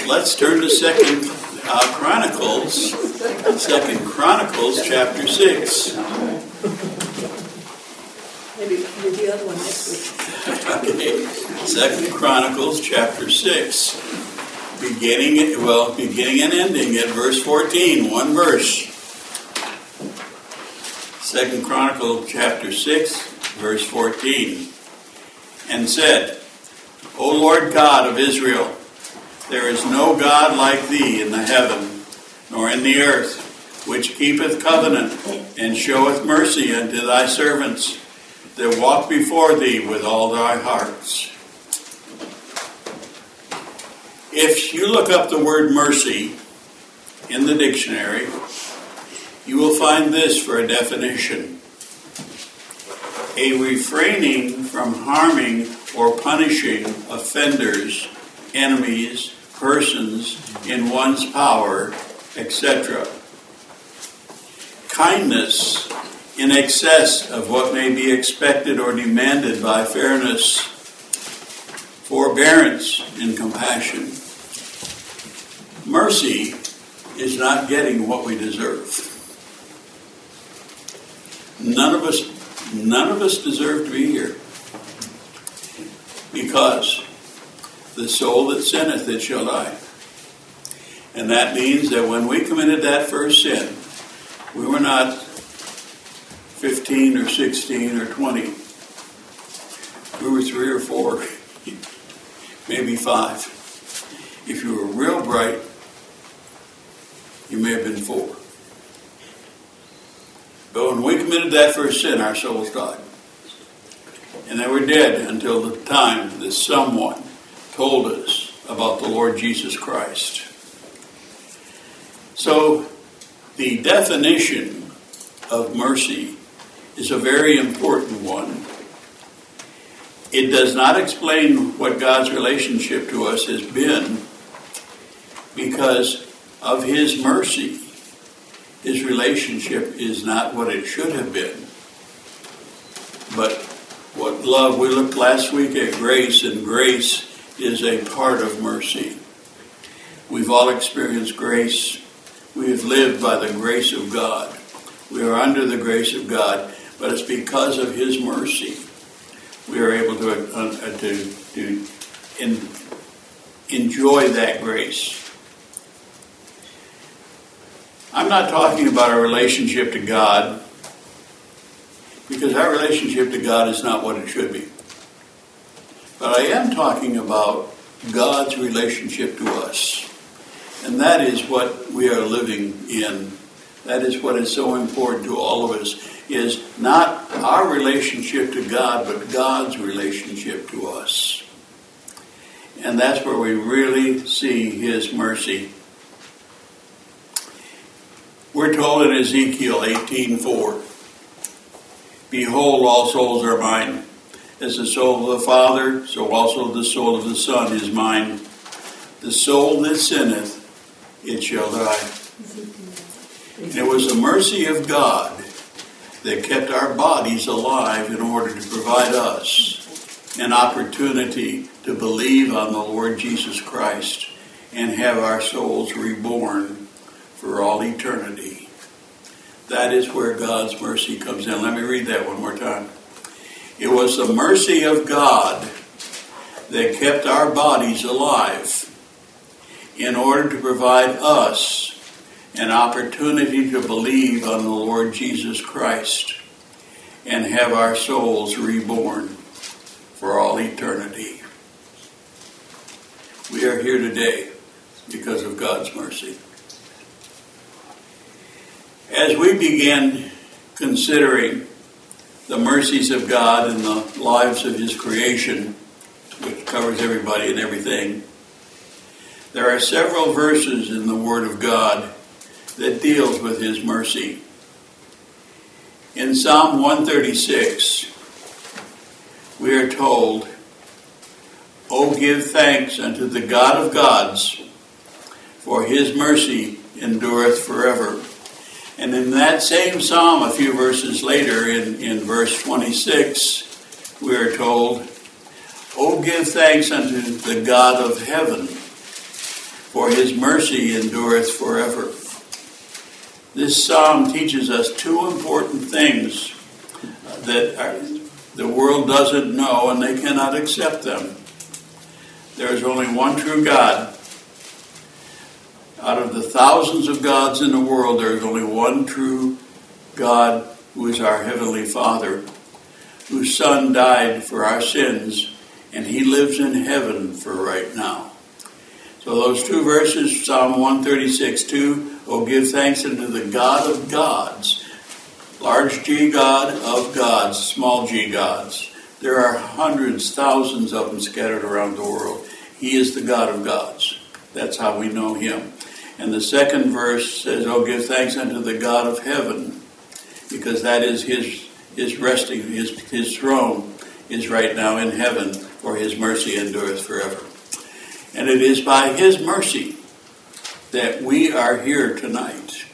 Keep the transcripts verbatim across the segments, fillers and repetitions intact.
let's turn to Second uh, Chronicles, Second Chronicles, chapter six. Maybe do the other one next week. Okay, Second Chronicles, chapter six, beginning well, beginning and ending at verse fourteen. One verse. Second Chronicles, chapter six, verse fourteen, and said, O Lord God of Israel, there is no God like thee in the heaven, nor in the earth, which keepeth covenant, and showeth mercy unto thy servants, that walk before thee with all thy hearts. If you look up the word mercy in the dictionary, you will find this for a definition. A refraining from harming or punishing offenders, enemies, persons in one's power, et cetera. Kindness in excess of what may be expected or demanded by fairness, forbearance and compassion. Mercy is not getting what we deserve. None of us None of us deserve to be here, because the soul that sinneth, it shall die. And that means that when we committed that first sin, we were not fifteen or sixteen or twenty. We were three or four, maybe five. If you were real bright, you may have been four. But when we committed that first sin, our souls died. And they were dead until the time that someone told us about the Lord Jesus Christ. So, the definition of mercy is a very important one. It does not explain what God's relationship to us has been, because of His mercy. His relationship is not what it should have been. But what love, we looked last week at grace, and grace is a part of mercy. We've all experienced grace. We have lived by the grace of God. We are under the grace of God, but it's because of His mercy we are able to, uh, to, to in, enjoy that grace. I'm not talking about our relationship to God, because our relationship to God is not what it should be. But I am talking about God's relationship to us. And that is what we are living in. That is what is so important to all of us, is not our relationship to God, but God's relationship to us. And that's where we really see His mercy. We're told in Ezekiel eighteen four, Behold, all souls are mine. As the soul of the Father, so also the soul of the Son is mine. The soul that sinneth, it shall die. And it was the mercy of God that kept our bodies alive in order to provide us an opportunity to believe on the Lord Jesus Christ and have our souls reborn for all eternity. That is where God's mercy comes in. Let me read that one more time. It was the mercy of God that kept our bodies alive in order to provide us an opportunity to believe on the Lord Jesus Christ and have our souls reborn for all eternity. We are here today because of God's mercy. As we begin considering the mercies of God in the lives of His creation, which covers everybody and everything, there are several verses in the Word of God that deals with His mercy. In Psalm one thirty-six, we are told, O give thanks unto the God of gods, for His mercy endureth forever. And in that same psalm, a few verses later, in, in verse twenty-six, we are told, O give thanks unto the God of heaven, for his mercy endureth forever. This psalm teaches us two important things that are, the world doesn't know, and they cannot accept them. There is only one true God. Out of the thousands of gods in the world, there is only one true God, who is our Heavenly Father, whose Son died for our sins, and he lives in heaven for right now. So those two verses, Psalm one thirty-six, two, oh, give thanks unto the God of gods, large G God of gods, small g gods. There are hundreds, thousands of them scattered around the world. He is the God of gods. That's how we know him. And the second verse says, oh, give thanks unto the God of heaven, because that is his his resting, his, his throne is right now in heaven, for his mercy endureth forever. And it is by his mercy that we are here tonight.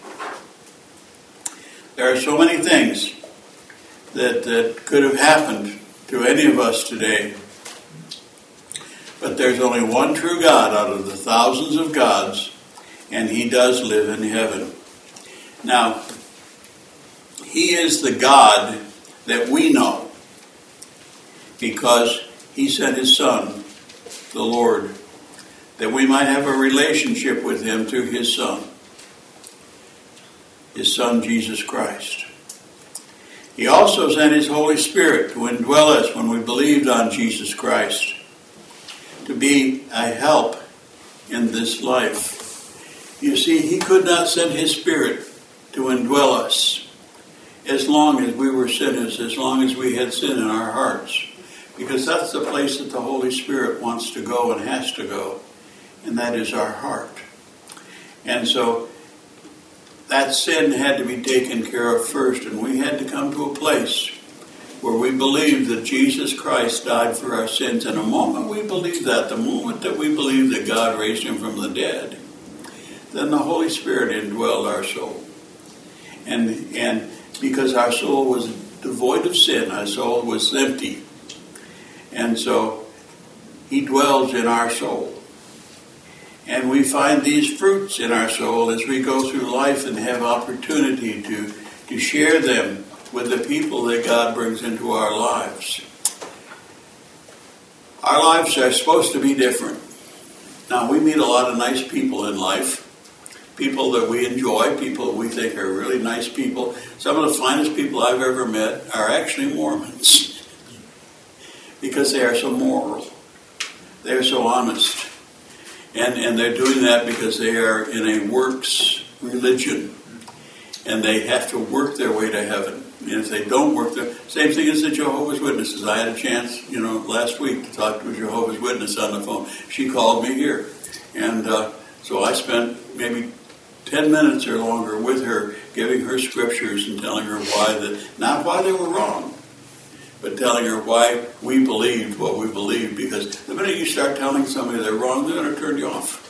There are so many things that, that could have happened to any of us today. But there's only one true God out of the thousands of gods, and he does live in heaven. Now, he is the God that we know because he sent his Son, the Lord, that we might have a relationship with him through his Son, his Son Jesus Christ. He also sent his Holy Spirit to indwell us when we believed on Jesus Christ, to be a help in this life. You see, he could not send his Spirit to indwell us as long as we were sinners, as long as we had sin in our hearts, because that's the place that the Holy Spirit wants to go and has to go, and that is our heart. And so that sin had to be taken care of first, and we had to come to a place where we believed that Jesus Christ died for our sins. And the moment we believe that, the moment that we believe that God raised him from the dead, then the Holy Spirit indwelled our soul. And and because our soul was devoid of sin, our soul was empty. And so he dwells in our soul. And we find these fruits in our soul as we go through life and have opportunity to, to share them with the people that God brings into our lives. Our lives are supposed to be different. Now, we meet a lot of nice people in life. People that we enjoy, people we think are really nice people. Some of the finest people I've ever met are actually Mormons because they are so moral. They are so honest. And, and they're doing that because they are in a works religion. And they have to work their way to heaven. And if they don't work their... Same thing as the Jehovah's Witnesses. I had a chance, you know, last week to talk to a Jehovah's Witness on the phone. She called me here. And uh, so I spent maybe ten minutes or longer with her, giving her scriptures and telling her why that, not why they were wrong, but telling her why we believed what we believed. Because the minute you start telling somebody they're wrong, they're going to turn you off.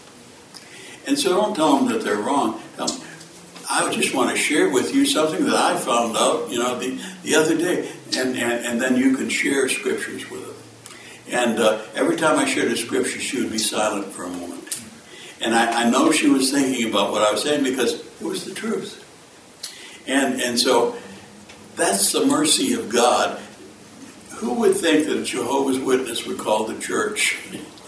And so don't tell them that they're wrong. Tell them, I just want to share with you something that I found out, you know, the, the other day. And, and, and then you can share scriptures with them. And uh, every time I shared a scripture, she would be silent for a moment. And I, I know she was thinking about what I was saying because it was the truth. And and so that's the mercy of God. Who would think that a Jehovah's Witness would call the church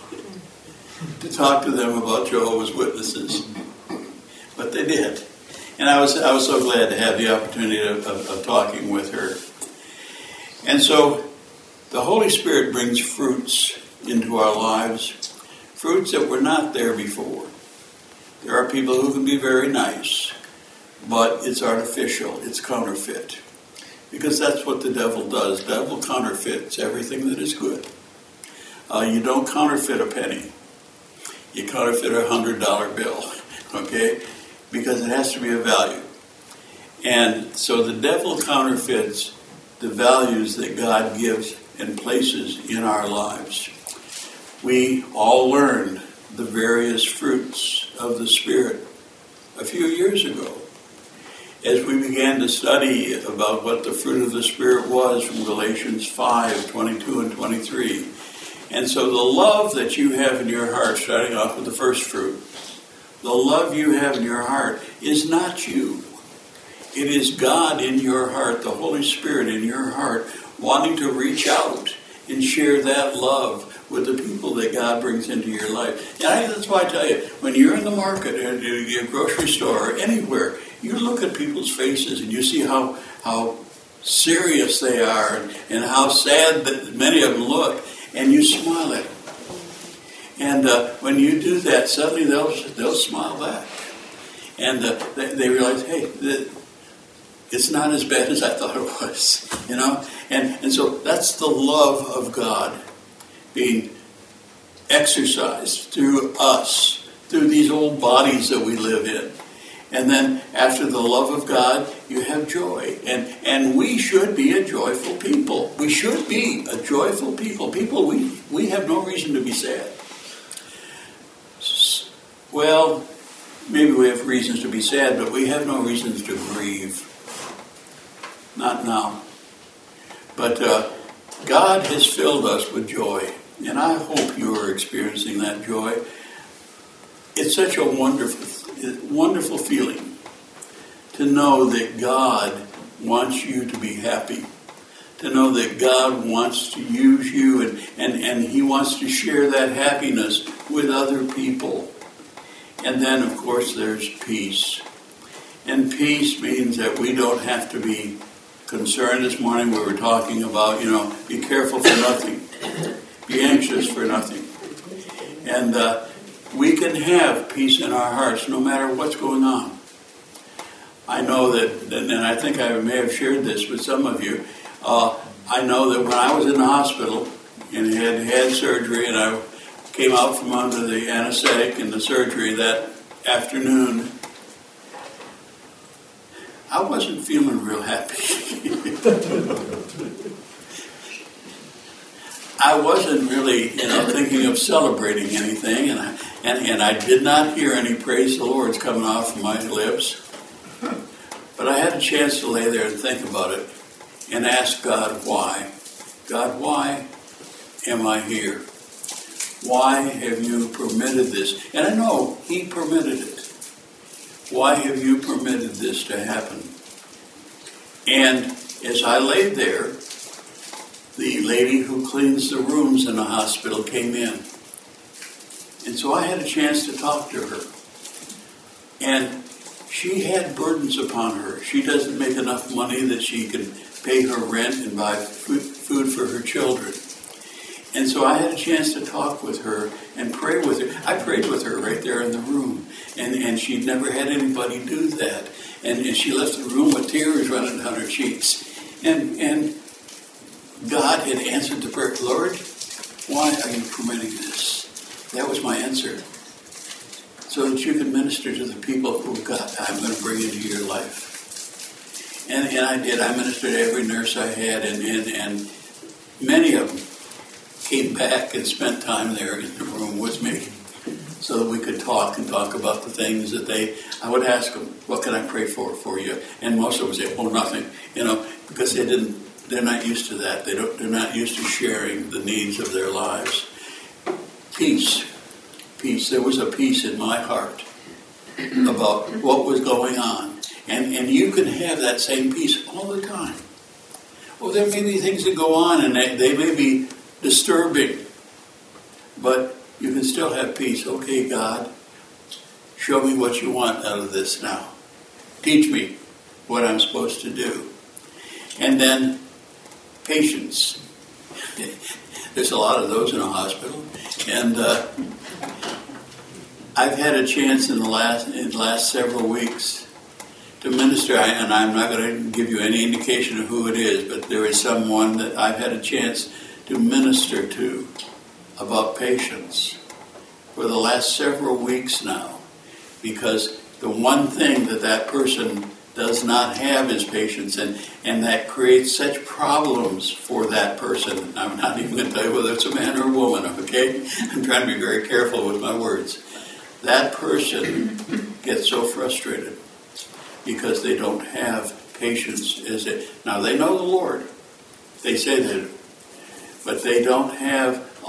to talk to them about Jehovah's Witnesses? But they did. And I was I was so glad to have the opportunity of, of, of talking with her. And so the Holy Spirit brings fruits into our lives, fruits that were not there before. There are people who can be very nice, but it's artificial, it's counterfeit. Because that's what the devil does. The devil counterfeits everything that is good. Uh, you don't counterfeit a penny. You counterfeit a hundred dollar bill, okay? Because it has to be of value. And so the devil counterfeits the values that God gives and places in our lives. We all learned the various fruits of the Spirit a few years ago as we began to study about what the fruit of the Spirit was from Galatians five, twenty-two and twenty-three. And so the love that you have in your heart, starting off with the first fruit, the love you have in your heart is not you. It is God in your heart, the Holy Spirit in your heart, wanting to reach out and share that love with the people that God brings into your life. And I, that's why I tell you, when you're in the market, in a grocery store, or anywhere, you look at people's faces and you see how how serious they are and, and how sad that many of them look, and you smile at them. And uh, when you do that, suddenly they'll they'll smile back, and uh, they, they realize, hey, the, it's not as bad as I thought it was, you know. And and so that's the love of God being exercised through us, through these old bodies that we live in. And then after the love of God, you have joy. And and we should be a joyful people. We should be a joyful people. People, we, we have no reason to be sad. Well, maybe we have reasons to be sad, but we have no reasons to grieve. Not now. But uh, God has filled us with joy. And I hope you are experiencing that joy. It's such a wonderful, wonderful feeling to know that God wants you to be happy. To know that God wants to use you and, and, and He wants to share that happiness with other people. And then, of course, there's peace. And peace means that we don't have to be concerned. This morning we were talking about, you know, be careful for nothing. Be anxious for nothing. And uh, we can have peace in our hearts no matter what's going on. I know that, and I think I may have shared this with some of you, uh, I know that when I was in the hospital and had had surgery and I came out from under the anesthetic and the surgery that afternoon, I wasn't feeling real happy. I wasn't really, you know, thinking of celebrating anything, and I, and, and I did not hear any praise the Lord's coming off of my lips. But I had a chance to lay there and think about it and ask God why. God, why am I here? Why have you permitted this? And I know He permitted it. Why have you permitted this to happen? And as I laid there, the lady who cleans the rooms in the hospital came in. And so I had a chance to talk to her. And she had burdens upon her. She doesn't make enough money that she can pay her rent and buy food, food for her children. And so I had a chance to talk with her and pray with her. I prayed with her right there in the room. And, and she'd never had anybody do that. And, and she left the room with tears running down her cheeks. And and God had answered the prayer. Lord, why are you permitting this? That was my answer. So that you can minister to the people who God, I'm going to bring into your life. And and I did. I ministered to every nurse I had, and, and, and many of them came back and spent time there in the room with me so that we could talk and talk about the things that they, I would ask them, what can I pray for for you? And most of them would say, oh, nothing, you know, because they didn't, they're not used to that. They don't, they're not used to sharing the needs of their lives. Peace. Peace. There was a peace in my heart about what was going on. And, and you can have that same peace all the time. Well, there may be things that go on and they, they may be disturbing, but you can still have peace. Okay, God, show me what you want out of this now. Teach me what I'm supposed to do. And then patience. There's a lot of those in a hospital. And uh, I've had a chance in the last in the last several weeks to minister, and I'm not going to give you any indication of who it is, but there is someone that I've had a chance to minister to about patience for the last several weeks now, because the one thing that that person does not have is patience, and, and that creates such problems for that person. I'm not even going to tell you whether it's a man or a woman, okay? I'm trying to be very careful with my words. That person gets so frustrated because they don't have patience. As it, now, they know the Lord. They say they do. But they don't have a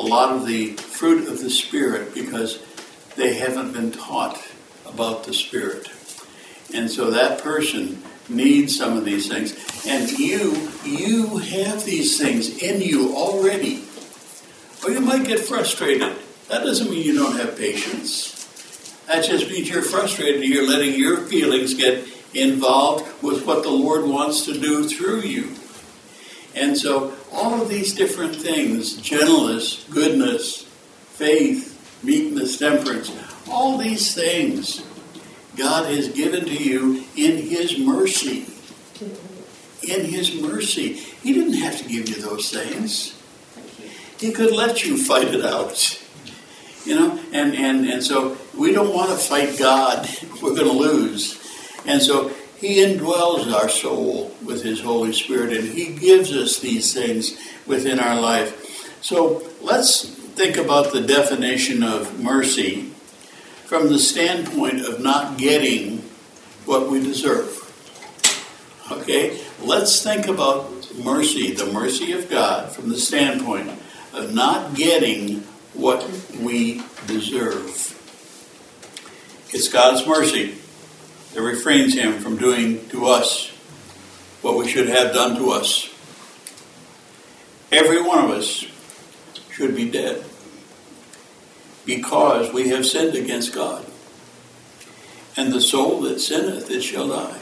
a lot of the fruit of the Spirit because they haven't been taught about the Spirit. And so that person needs some of these things. And you, you have these things in you already. Or you might get frustrated. That doesn't mean you don't have patience. That just means you're frustrated. You're letting your feelings get involved with what the Lord wants to do through you. And so all of these different things, gentleness, goodness, faith, meekness, temperance, all these things God has given to you in His mercy. In His mercy. He didn't have to give you those things. He could let you fight it out. You know, and, and, and so we don't want to fight God. We're going to lose. And so He indwells our soul with His Holy Spirit, and He gives us these things within our life. So let's think about the definition of mercy from the standpoint of not getting what we deserve. Okay? Let's think about mercy, the mercy of God, from the standpoint of not getting what we deserve. It's God's mercy that refrains Him from doing to us what we should have done to us. Every one of us should be dead because we have sinned against God. And the soul that sinneth, it shall die.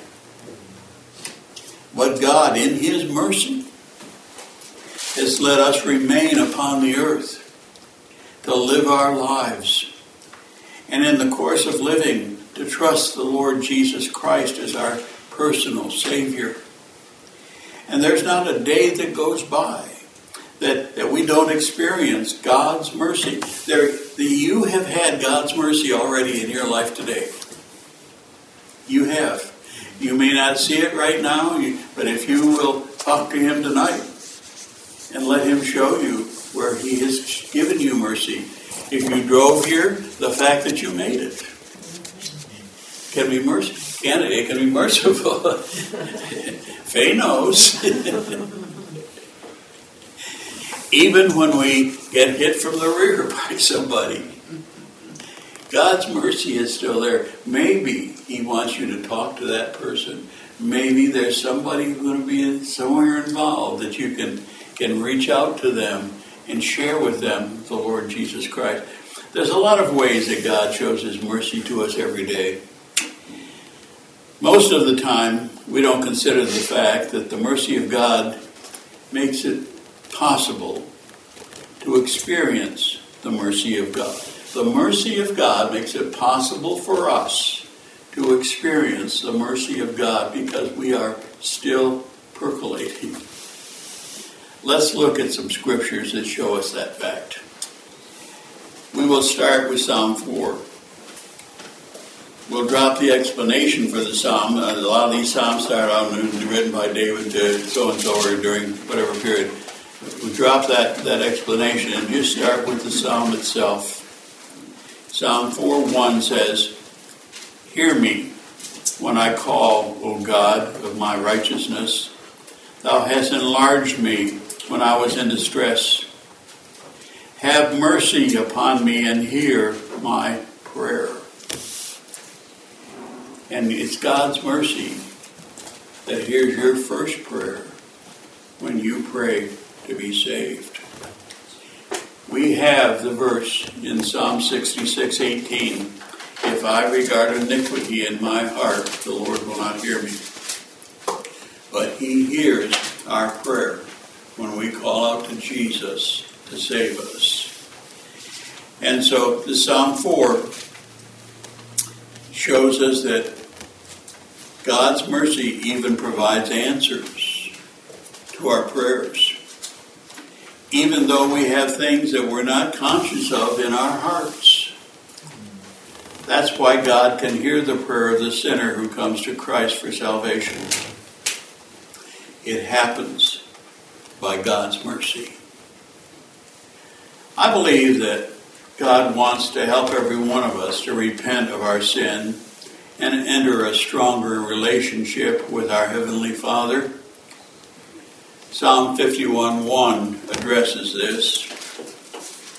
But God, in His mercy, has let us remain upon the earth to live our lives. And in the course of living, to trust the Lord Jesus Christ as our personal Savior. And there's not a day that goes by that, that we don't experience God's mercy. There, the, you have had God's mercy already in your life today. You have. You may not see it right now, but if you will talk to Him tonight and let Him show you where He has given you mercy. If you drove here, the fact that you made it can be merciful. Can it? It can be merciful. Faye knows. Even when we get hit from the rear by somebody, God's mercy is still there. Maybe He wants you to talk to that person. Maybe there's somebody who's going to be somewhere involved that you can, can reach out to them and share with them the Lord Jesus Christ. There's a lot of ways that God shows His mercy to us every day. Most of the time, we don't consider the fact that the mercy of God makes it possible to experience the mercy of God. The mercy of God makes it possible for us to experience the mercy of God because we are still percolating. Let's look at some scriptures that show us that fact. We will start with Psalm four. We'll drop the explanation for the psalm. A lot of these psalms start out written by David to so-and-so or during whatever period. We'll drop that, that explanation and just start with the psalm itself. Psalm four one says, "Hear me when I call, O God of my righteousness. Thou hast enlarged me when I was in distress. Have mercy upon me and hear my prayer." And it's God's mercy that hears your first prayer when you pray to be saved. We have the verse in Psalm sixty-six eighteen. "If I regard iniquity in my heart, the Lord will not hear me." But He hears our prayer when we call out to Jesus to save us. And so the Psalm four shows us that God's mercy even provides answers to our prayers. Even though we have things that we're not conscious of in our hearts. That's why God can hear the prayer of the sinner who comes to Christ for salvation. It happens by God's mercy. I believe that God wants to help every one of us to repent of our sin and enter a stronger relationship with our Heavenly Father. Psalm fifty-one one addresses this.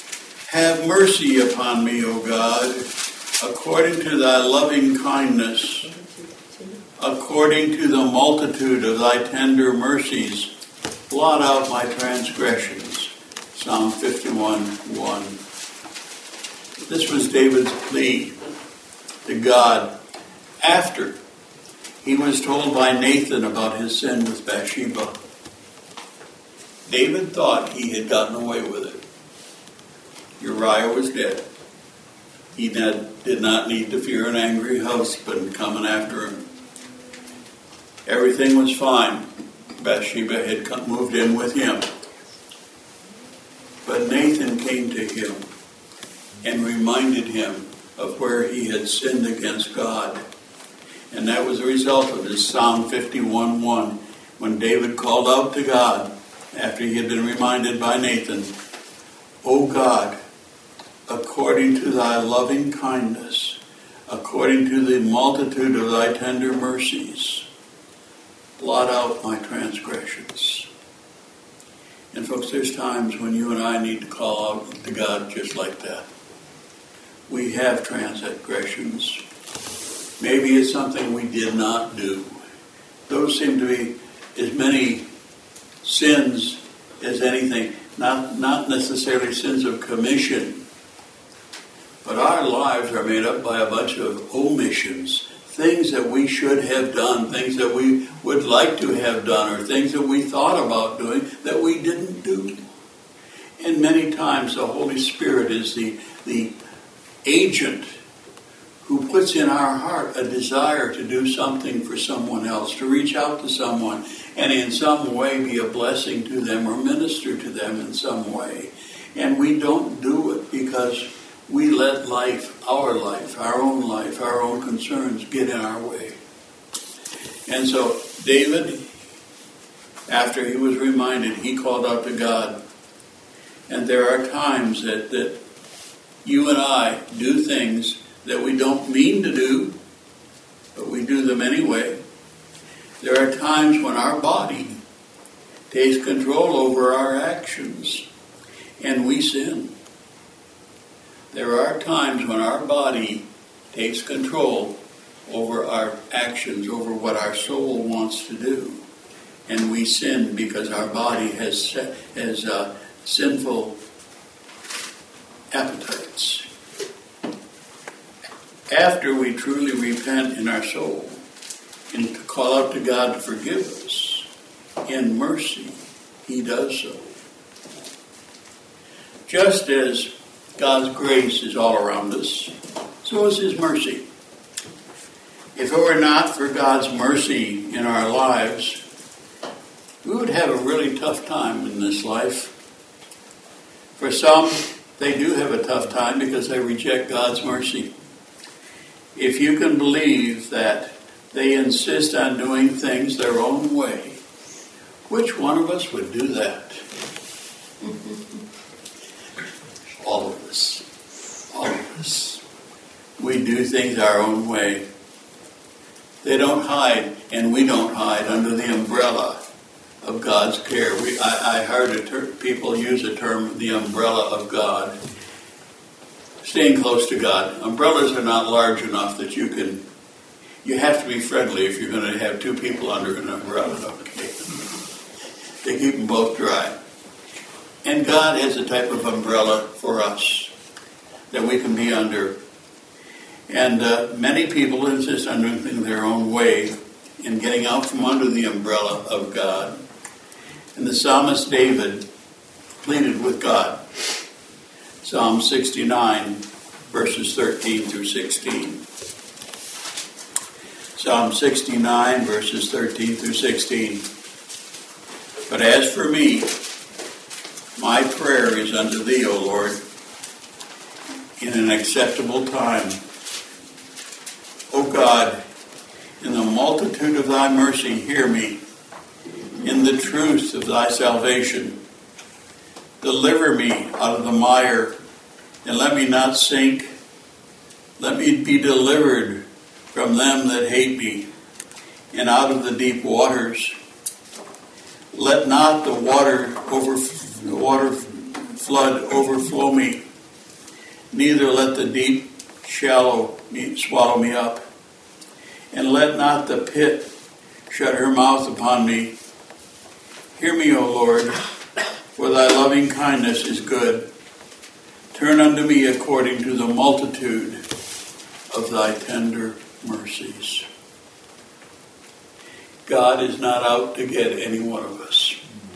Have mercy upon me, O God, according to thy loving kindness, according to the multitude of thy tender mercies, blot out my transgressions. Psalm fifty-one, one. This was David's plea to God after he was told by Nathan about his sin with Bathsheba. David thought he had gotten away with it. Uriah was dead. He did not need to fear an angry husband coming after him. Everything was fine. Bathsheba had come, moved in with him. But Nathan came to him and reminded him of where he had sinned against God. And that was the result of his Psalm fifty-one, one, when David called out to God after he had been reminded by Nathan, O God, according to thy loving kindness, according to the multitude of thy tender mercies, blot out my transgressions. And folks, there's times when you and I need to call out to God just like that. We have transgressions. Maybe it's something we did not do. Those seem to be as many sins as anything. Not, not necessarily sins of commission. But our lives are made up by a bunch of omissions. Things that we should have done. Things that we would like to have done. Or things that we thought about doing that we didn't do. And many times the Holy Spirit is the, the agent who puts in our heart a desire to do something for someone else, to reach out to someone, and in some way be a blessing to them or minister to them in some way. And we don't do it because we let life, our life, our own life, our own concerns get in our way. And so David, after he was reminded, he called out to God. And there are times that, that you and I do things that we don't mean to do, but we do them anyway. There are times when our body takes control over our actions and we sin. There are times when our body takes control over our actions, over what our soul wants to do, and we sin because our body has, has uh, sinful appetites. After we truly repent in our soul and to call out to God to forgive us, in mercy, he does so. Just as God's grace is all around us, so is his mercy. If it were not for God's mercy in our lives, we would have a really tough time in this life. For some, they do have a tough time because they reject God's mercy. If you can believe that they insist on doing things their own way, which one of us would do that? All of us. All of us. We do things our own way. They don't hide, and we don't hide under the umbrella of God's care. We, I, I heard a ter- people use the term the umbrella of God. Staying close to God. Umbrellas are not large enough that you can, you have to be friendly if you're going to have two people under an umbrella, okay? They keep them both dry. And God has a type of umbrella for us that we can be under. And uh, many people insist on doing things their own way and getting out from under the umbrella of God. And the psalmist David pleaded with God. Psalm sixty-nine, verses thirteen through sixteen. Psalm sixty-nine, verses thirteen through sixteen. But as for me, my prayer is unto thee, O Lord, in an acceptable time. O God, in the multitude of thy mercy, hear me. In the truth of thy salvation, deliver me out of the mire, and let me not sink. Let me be delivered from them that hate me, and out of the deep waters. Let not the water over the water flood overflow me, neither let the deep shallow me, swallow me up. And let not the pit shut her mouth upon me. Hear me, O Lord, for thy loving kindness is good. Turn unto me according to the multitude of thy tender mercies. God is not out to get any one of us.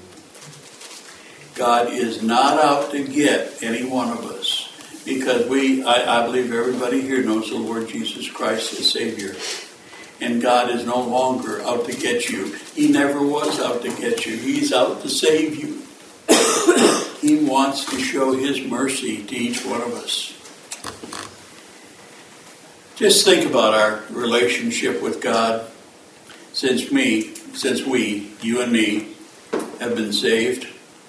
God is not out to get any one of us. Because we, I, I believe everybody here knows the Lord Jesus Christ as Savior. And God is no longer out to get you. He never was out to get you. He's out to save you. He wants to show his mercy to each one of us. Just think about our relationship with God since me, since we, you and me, have been saved.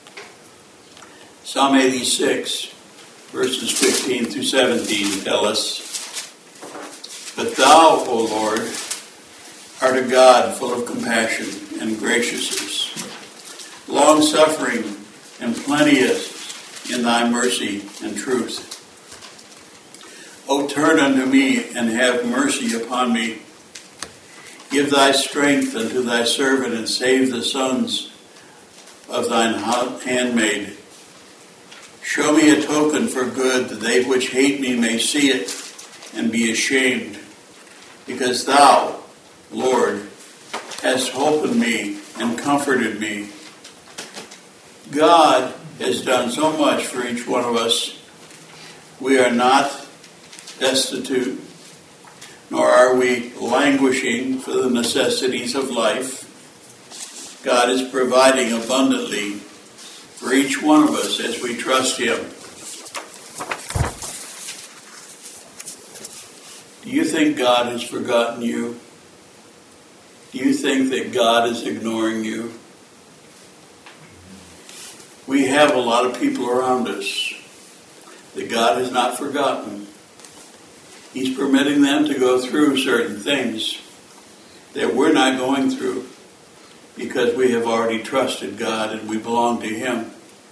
Psalm eighty-six, verses fifteen through seventeen tell us, But thou, O Lord, art a God full of compassion and graciousness, long-suffering and plenteous in thy mercy and truth. O turn unto me and have mercy upon me. Give thy strength unto thy servant and save the sons of thine handmaid. Show me a token for good, that they which hate me may see it and be ashamed. Because thou, Lord, hast holpen me and comforted me. God has done so much for each one of us. We are not destitute, nor are we languishing for the necessities of life. God is providing abundantly for each one of us as we trust him. Do you think God has forgotten you? Do you think that God is ignoring you? We have a lot of people around us that God has not forgotten. He's permitting them to go through certain things that we're not going through because we have already trusted God and we belong to him.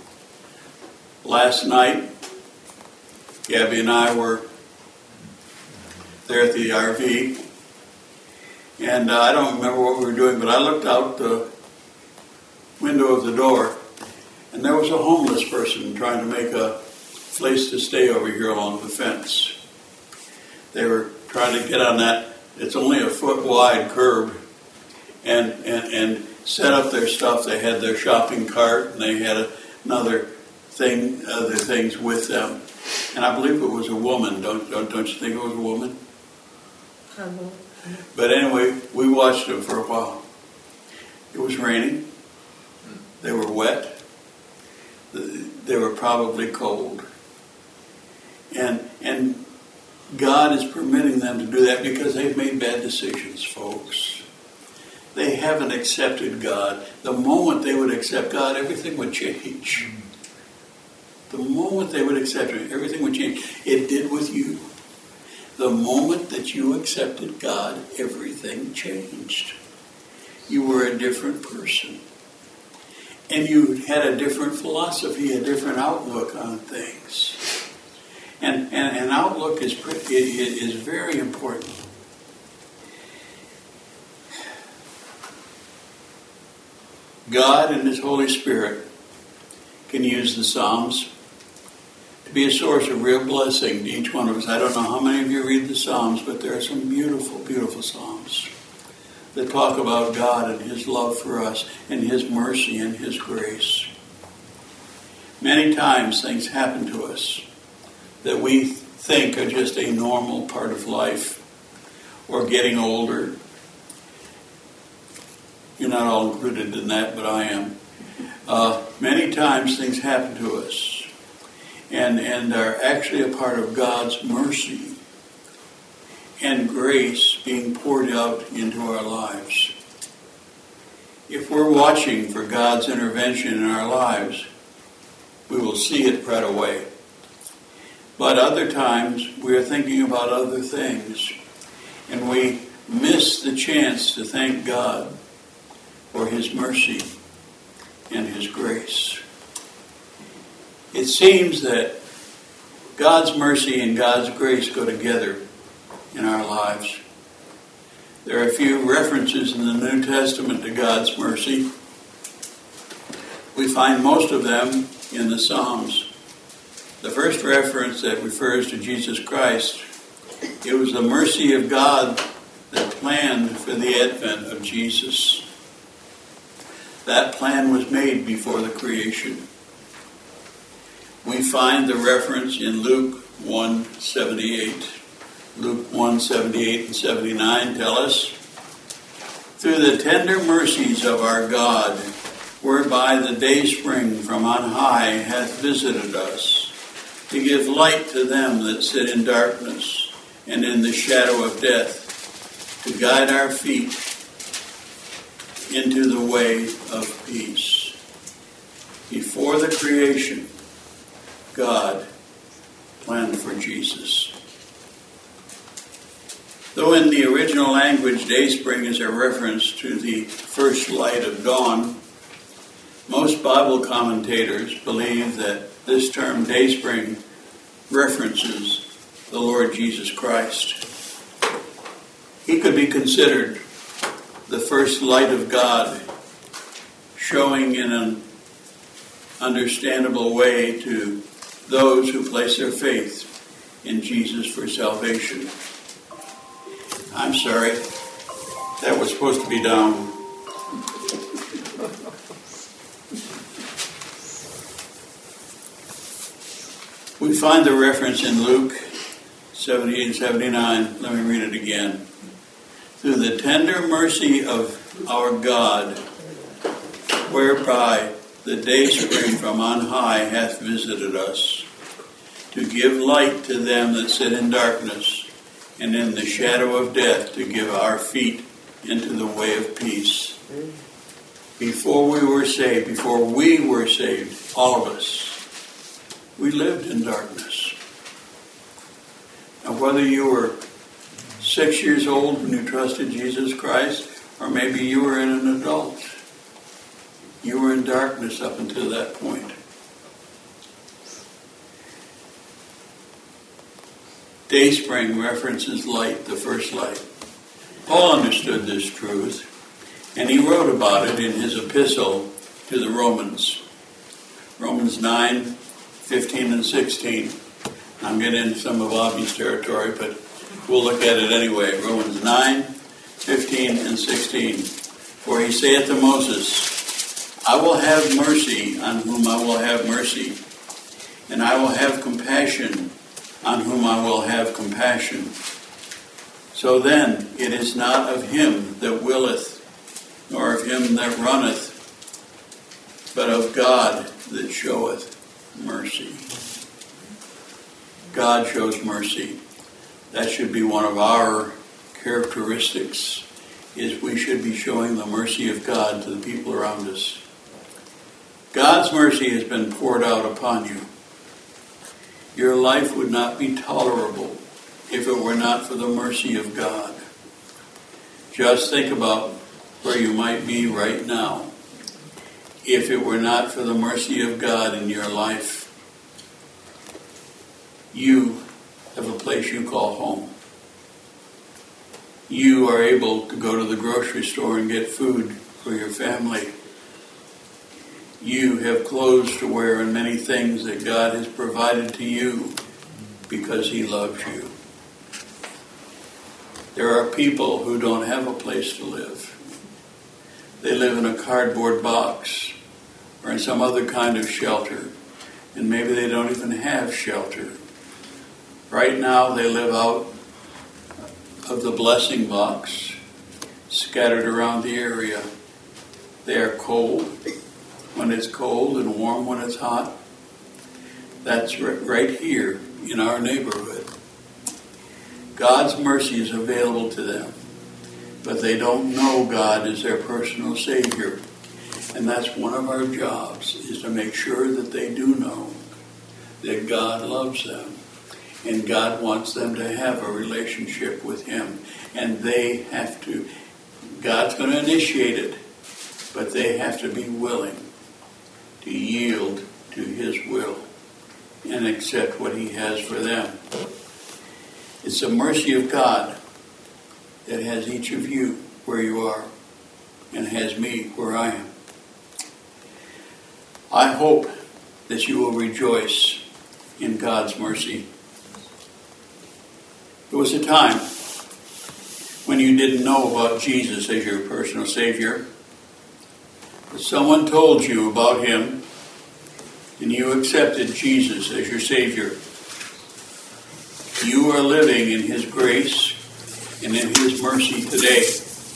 Last night, Gabby and I were there at the R V, and uh, I don't remember what we were doing, but I looked out the window of the door, and there was a homeless person trying to make a place to stay over here along the fence. They were trying to get on that, it's only a foot wide curb, and, and, and set up their stuff. They had their shopping cart, and they had another thing, other things with them. And I believe it was a woman. Don't, don't, don't you think it was a woman? Um, but anyway, we watched them for a while. It was raining. They were wet. They were probably cold. And and God is permitting them to do that because they've made bad decisions, folks. They haven't accepted God. The moment they would accept God, everything would change. The moment they would accept Him, everything would change. It did with you. The moment that you accepted God, everything changed. You were a different person. And you had a different philosophy, a different outlook on things. And, and an outlook is, pretty, is very important. God and His Holy Spirit can use the Psalms to be a source of real blessing to each one of us. I don't know how many of you read the Psalms, but there are some beautiful, beautiful Psalms that talk about God and His love for us and His mercy and His grace. Many times things happen to us that we think are just a normal part of life or getting older. You're not all included in that, but I am. Uh, many times things happen to us and, and are actually a part of God's mercy and grace being poured out into our lives. If we're watching for God's intervention in our lives, we will see it right away. But other times, we are thinking about other things, and we miss the chance to thank God for His mercy and His grace. It seems that God's mercy and God's grace go together in our lives. There are a few references in the New Testament to God's mercy. We find most of them in the Psalms. The first reference that refers to Jesus Christ, it was the mercy of God that planned for the advent of Jesus. That plan was made before the creation. We find the reference in Luke one seventy-eight. Luke one seventy-eight and seventy-nine tell us, through the tender mercies of our God, whereby the dayspring from on high hath visited us, to give light to them that sit in darkness and in the shadow of death, to guide our feet into the way of peace. Before the creation, God planned for Jesus. Though in the original language, dayspring is a reference to the first light of dawn, most Bible commentators believe that this term dayspring references the Lord Jesus Christ. He could be considered the first light of God, showing in an understandable way to those who place their faith in Jesus for salvation. I'm sorry, that was supposed to be down. We find the reference in Luke seventy-eight and seventy-nine. Let me read it again. Through the tender mercy of our God, whereby the dayspring from on high hath visited us, to give light to them that sit in darkness, and in the shadow of death, to give our feet into the way of peace. Before we were saved, before we were saved, all of us, we lived in darkness. Now, whether you were six years old when you trusted Jesus Christ, or maybe you were an adult, you were in darkness up until that point. Dayspring references light, the first light. Paul understood this truth, and he wrote about it in his epistle to the Romans. Romans nine, fifteen and sixteen. I'm getting into some of Bobby's territory, but we'll look at it anyway. Romans nine, fifteen and sixteen. For he saith to Moses, I will have mercy on whom I will have mercy, and I will have compassion on whom I will have compassion. So then, it is not of him that willeth, nor of him that runneth, but of God that showeth mercy. God shows mercy. That should be one of our characteristics, is we should be showing the mercy of God to the people around us. God's mercy has been poured out upon you. Your life would not be tolerable if it were not for the mercy of God. Just think about where you might be right now if it were not for the mercy of God in your life. You have a place you call home. You are able to go to the grocery store and get food for your family. You have clothes to wear and many things that God has provided to you because he loves you. There are people who don't have a place to live. They live in a cardboard box or in some other kind of shelter, and maybe they don't even have shelter. Right now they live out of the blessing box scattered around the area. They are cold when it's cold and warm when it's hot. That's right here in our neighborhood. God's mercy is available to them, but they don't know God as their personal Savior. And that's one of our jobs, is to make sure that they do know that God loves them. And God wants them to have a relationship with him. And they have to, God's going to initiate it, but they have to be willing to yield to his will. and accept what he has for them. It's the mercy of God that has each of you where you are and has me where I am. I hope that you will rejoice in God's mercy. There was a time when you didn't know about Jesus as your personal Savior, but someone told you about him and you accepted Jesus as your Savior. You are living in his grace and in his mercy today.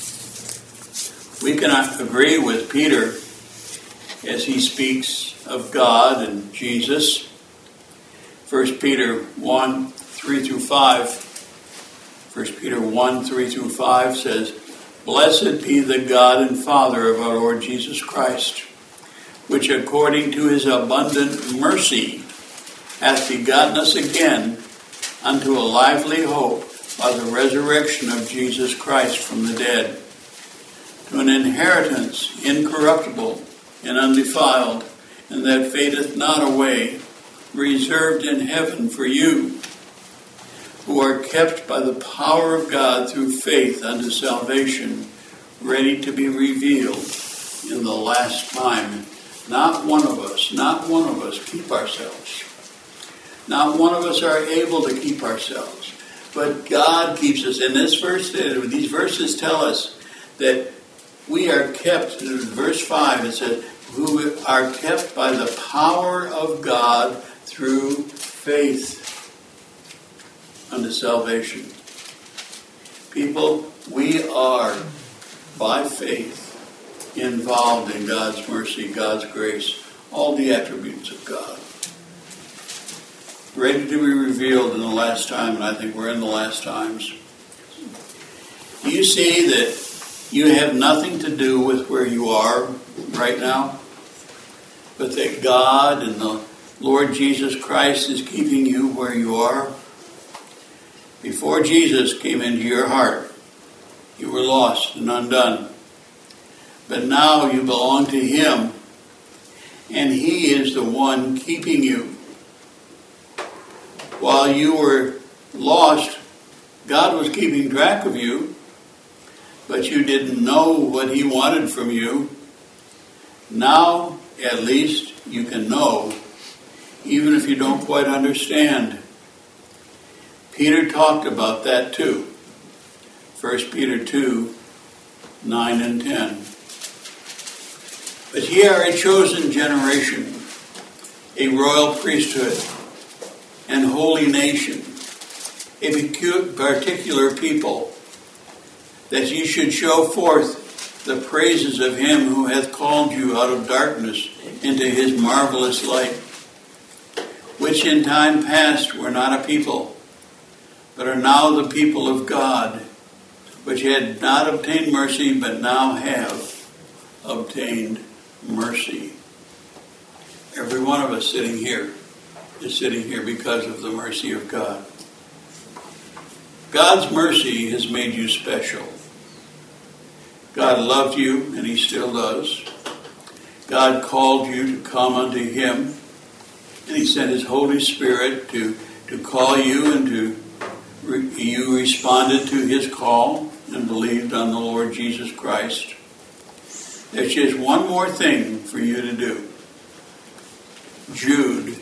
We cannot agree with Peter as he speaks of God and Jesus. First Peter one, three through five. First Peter one, three through five says, "Blessed be the God and Father of our Lord Jesus Christ, which according to his abundant mercy hath begotten us again unto a lively hope by the resurrection of Jesus Christ from the dead, to an inheritance incorruptible and undefiled, and that fadeth not away, reserved in heaven for you, who are kept by the power of God through faith unto salvation, ready to be revealed in the last time." Not one of us, not one of us keep ourselves. Not one of us are able to keep ourselves. But God keeps us. And this verse, these verses tell us that we are kept, in verse five, it says, who are kept by the power of God through faith unto salvation. People, we are, by faith, involved in God's mercy, God's grace, all the attributes of God. Ready to be revealed in the last time, and I think we're in the last times. Do you see that you have nothing to do with where you are right now, but that God and the Lord Jesus Christ is keeping you where you are? Before Jesus came into your heart, you were lost and undone. But now you belong to him, and he is the one keeping you. While you were lost, God was keeping track of you, but you didn't know what he wanted from you. Now, at least, you can know, even if you don't quite understand. Peter talked about that too. First Peter two, nine and ten. But ye are a chosen generation, a royal priesthood, and holy nation, a particular people, that ye should show forth the praises of him who hath called you out of darkness into his marvelous light, which in time past were not a people, but are now the people of God, which had not obtained mercy, but now have obtained mercy. Every one of us sitting here is sitting here because of the mercy of God. God's mercy has made you special. God loved you, and he still does. God called you to come unto him, and he sent his Holy Spirit to, to call you, and to you responded to his call and believed on the Lord Jesus Christ. There's just one more thing for you to do. Jude,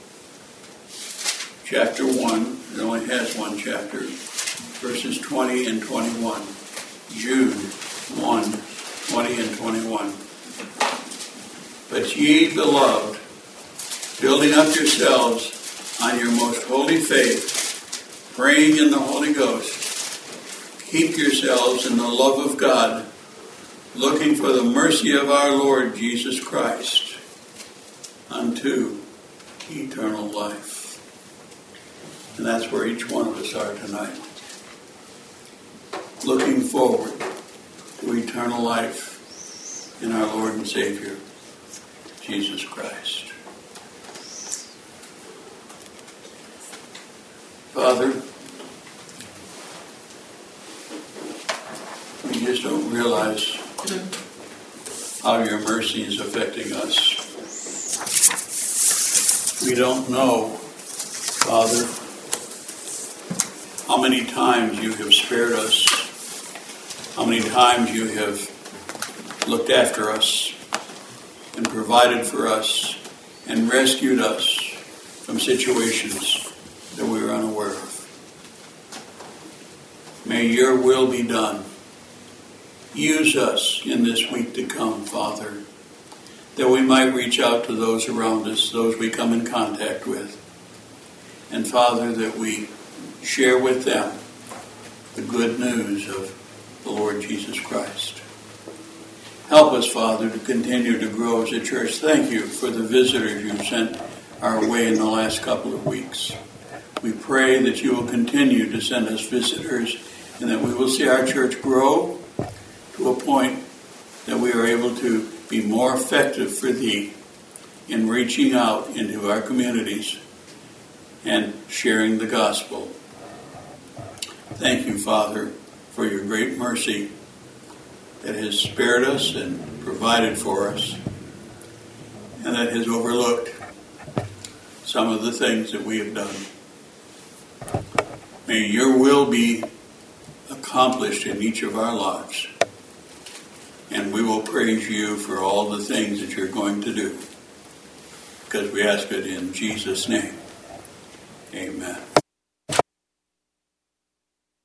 chapter one, it only has one chapter, verses twenty and twenty-one. Jude one, twenty and twenty-one. But ye, beloved, building up yourselves on your most holy faith, praying in the Holy Ghost, keep yourselves in the love of God, looking for the mercy of our Lord Jesus Christ unto eternal life. And that's where each one of us are tonight. Looking forward to eternal life in our Lord and Savior, Jesus Christ. Father, we just don't realize how your mercy is affecting us. We don't know, Father, how many times you have spared us, how many times you have looked after us and provided for us and rescued us from situations that we were unaware of. May your will be done. Use us in this week to come, Father, that we might reach out to those around us, those we come in contact with. And Father, that we share with them the good news of the Lord Jesus Christ. Help us, Father, to continue to grow as a church. Thank you for the visitors you've sent our way in the last couple of weeks. We pray that you will continue to send us visitors and that we will see our church grow to a point that we are able to be more effective for Thee in reaching out into our communities and sharing the gospel. Thank you, Father, for your great mercy that has spared us and provided for us and that has overlooked some of the things that we have done. May your will be accomplished in each of our lives. And we will praise you for all the things that you're going to do. Because we ask it in Jesus' name. Amen.